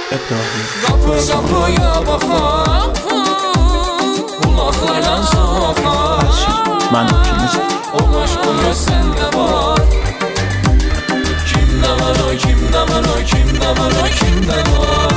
Qapı qapıya baxar, qulaqlardan soğar. Mən də ikimiz. O qaş o göz səndə var. Kimdə var o, kimdə var o, kimdə var o, kimdə var.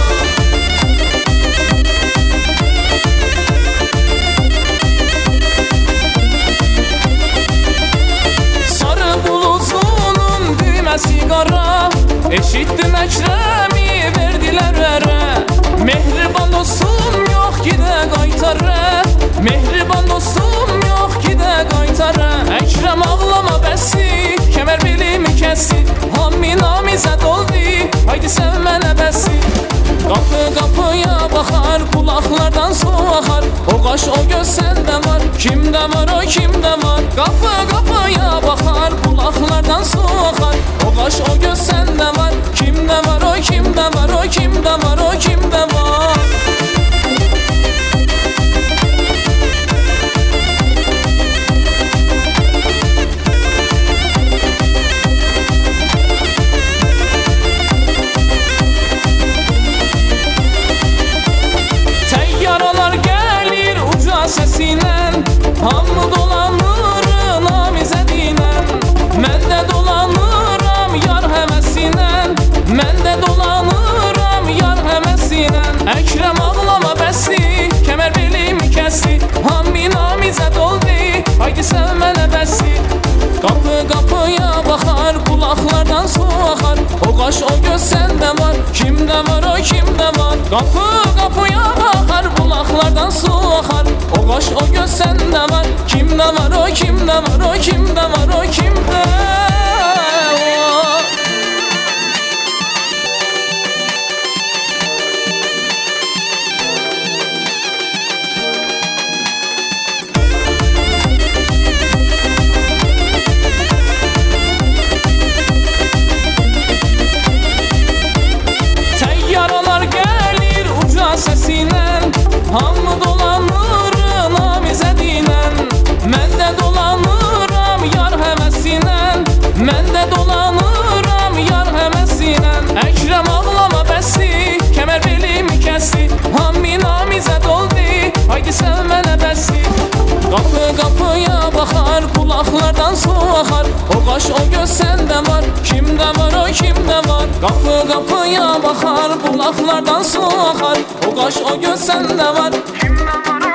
Sarı bulutsunun düyməsi qara, eşitdim Əkrəmi verdilər ərə. Mehriban dostum yox ki də qaytarə, mehriban dostum yox ki də qaytarə. Əkrəm ağlama bəsi, kəmər bilimi kəsi, hammi namizəd oldu, haydi sev mənə bəsi. Qapı qapıya baxar, qulaqlardan su axar, o qaş o göz səndə var, kimdə var o, kimdə var. Qapı qapıya baxar, qulaqlardan su axar, o qaş o göz səndə var, kimdə var o, kimdə var o, kimdə var o, kimdə var. Səsindən hamı dolanır namizədinən, mən də dolanıram yar həvəsinən, mən də dolanıram yar həvəsinən. Əkrəm ağlama bəsi, kəmər belimi kəsi, hammi namizəd oldu, haydi sev mənə bəsi. Qapı qapıya baxar, qulaqlardan su axar, o qaş o göz səndə var, kimdə var o, kimdə var. Qapı qapıya baxar, qulaqlardan su axar, o qaş o göz səndə var, kimdə var o, kimdə var o, kimdə var o, kimdə var. Təyyaralar gəlir uca səsinən, hamı dolanır namizədinən, mən də dolanıram yar həvəsinən, mən də dolanıram yar həvəsinən. Əkrəm ağlama bəsi, kəmər belimi kəsi, hammi namizəd oldu, haydi sev mənə bəsi. Qapı qapıya baxar, qulaqlardan su axar, o qaş o göz səndə var, kimdə var o, kimdə var. Qapı qapıya baxar, qulaqlardan su axar, o qaş o göz səndə var, kimdə var o.